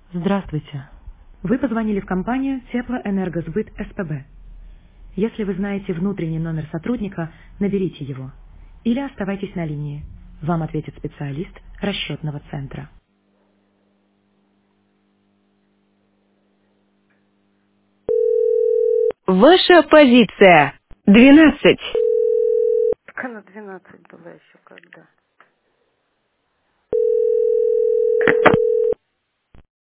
Здравствуйте. Вы позвонили в компанию Теплоэнергосбыт СПБ. Если вы знаете внутренний номер сотрудника, наберите его. Или оставайтесь на линии. Вам ответит специалист расчетного центра. Ваша позиция. 12. Так она 12 была еще когда.